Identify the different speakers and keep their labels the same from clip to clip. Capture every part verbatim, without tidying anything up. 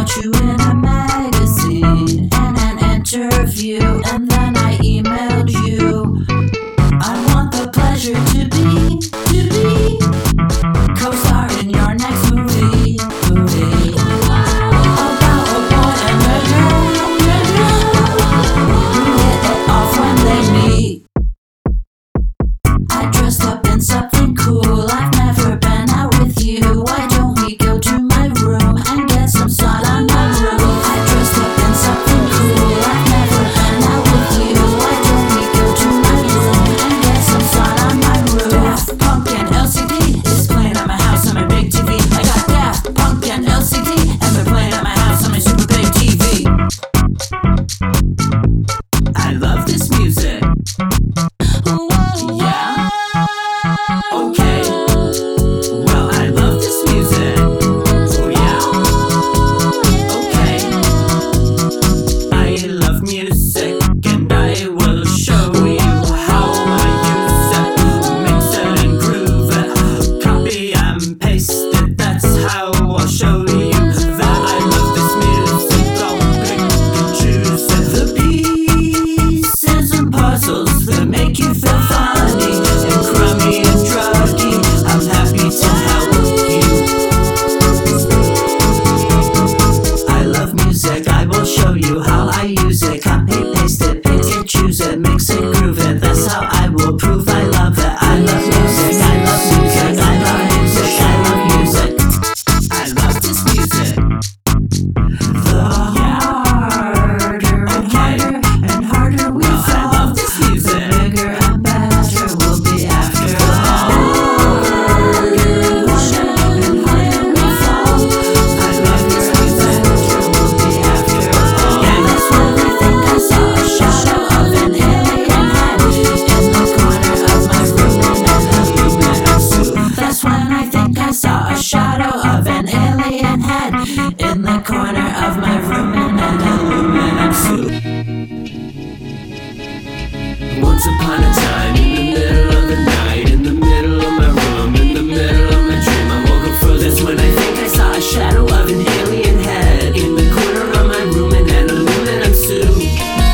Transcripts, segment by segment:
Speaker 1: about you in a magazine and an interview, and then I emailed you. I want the pleasure to be, to be co-star in your next movie, movie about a boy and a girl, a girl who hit it off when they meet. I dressed up in something cool. I've never been out with you. Why don't we go to my room and get some sun on my roof? I dressed up in something cool. I've never been out with you. Why don't we go to my room and get some sun on my roof? Daft Punk and L C D is playing at my house on my big T V. I got Daft Punk and L C D and they're playing at my house on my super big T V. I love this music. Yeah. Okay. Well, I love this music. Oh yeah. Okay. I love music and I will show you how I use it. Mix it and groove it. Copy and paste it. That's how I'll show you that I love this music. I'll pick and choose it. The pieces and puzzles that make you feel funny and crummy and druggy. I'm happy to help you. I love music, I will show you how I use it. Copy, paste it, pick it, choose it, mix it, groove it. That's how I will prove I love it. I love music, I love music, I love music, I love music. I love this music. The harder and harder and harder we fall. I love this music. The bigger and better we'll be after. The harder and harder and harder we fall. I love this music. We'll be after. Yeah, that's when I think I saw a shadow of an alien head in the corner of my room in an aluminum suit. That's when I think I saw a shadow of an alien head in the corner of my room in an aluminum suit. Once upon a time, in the middle of the night, in the middle of my room, in the middle of my dream, I woke up for this when I think I saw a shadow of an alien head in the corner of my room in an aluminum suit.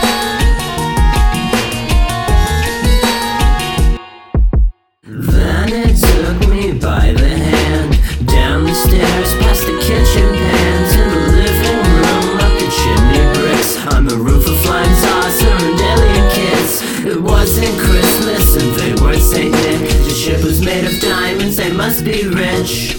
Speaker 1: Then it took me by the hand, down the stairs, past the kitchen pans, in the living room, up the chimney bricks, on the roof of flying saucer and alien kids. It wasn't Christmas and they weren't Saint Nick. The ship was made of diamonds, they must be rich.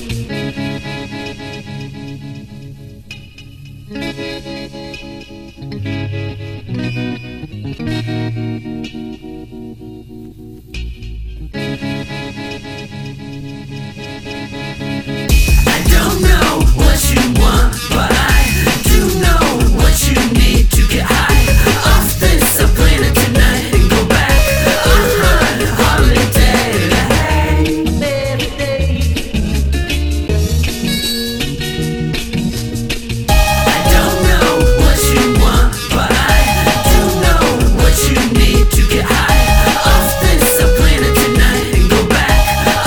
Speaker 1: I don't know what you want, but I do know what you need to get high off this planet tonight and go back on holiday. Hey, baby. I don't know what you want, but I do know what you need to get high off this planet tonight and go back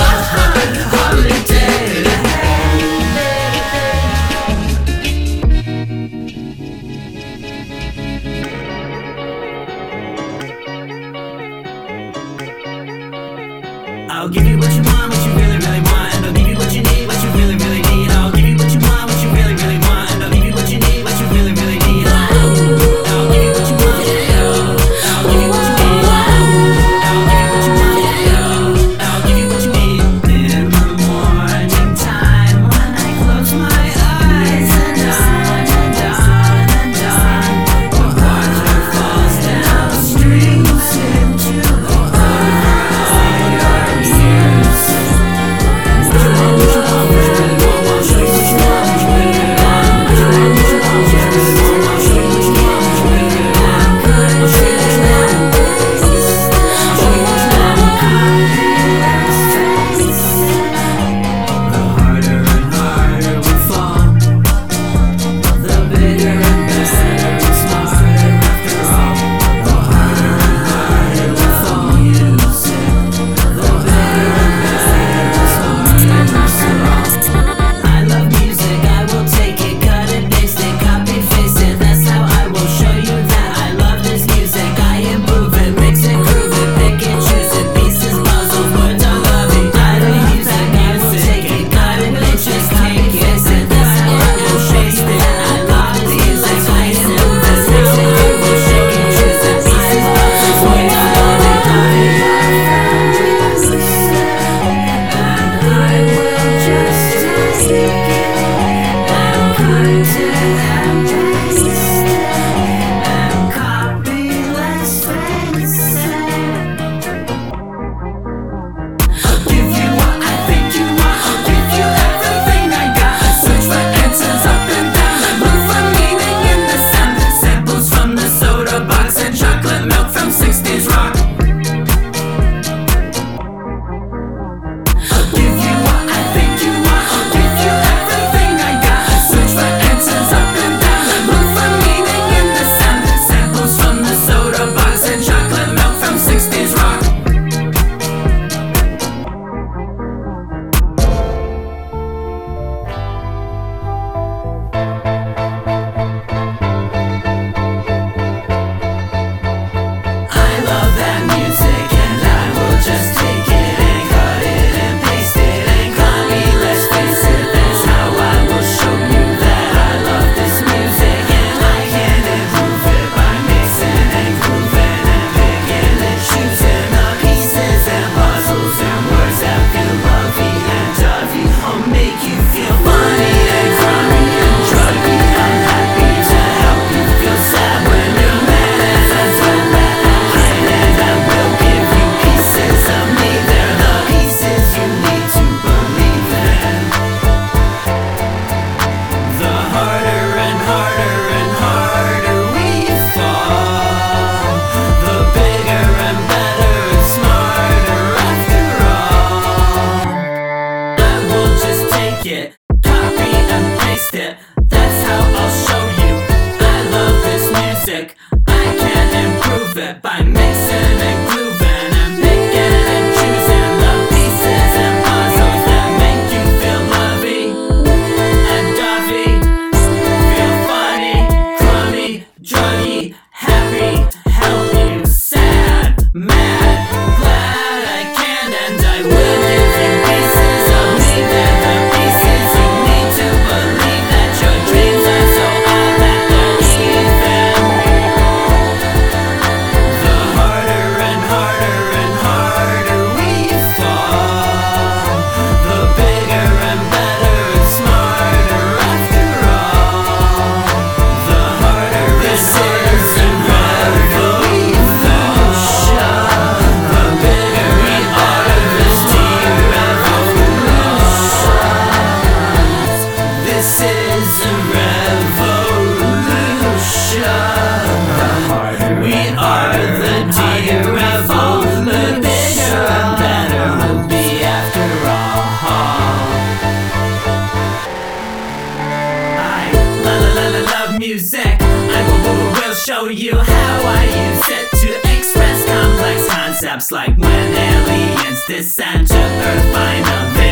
Speaker 1: show you how I use it to express complex concepts like when aliens descend to Earth, find a